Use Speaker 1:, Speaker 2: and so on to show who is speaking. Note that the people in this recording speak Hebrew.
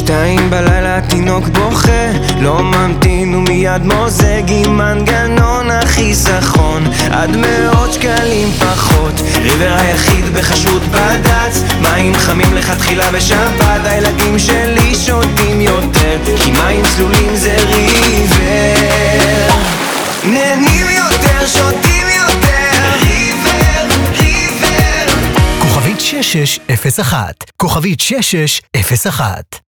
Speaker 1: 2 בלילה התינוק בוכה, לא ממתין ומיד מוזג עם מנגנון החיסכון עד 100 שקלים פחות. ריבר היחיד בחשוד בד"ץ, מים חמים לכתחילה בשבת. הילדים שלי שותים יותר, כי מים צלולים זה ריבר. נהנים יותר, שותים יותר, ריבר, ריבר.
Speaker 2: כוכבית 6601, כוכבית 6601.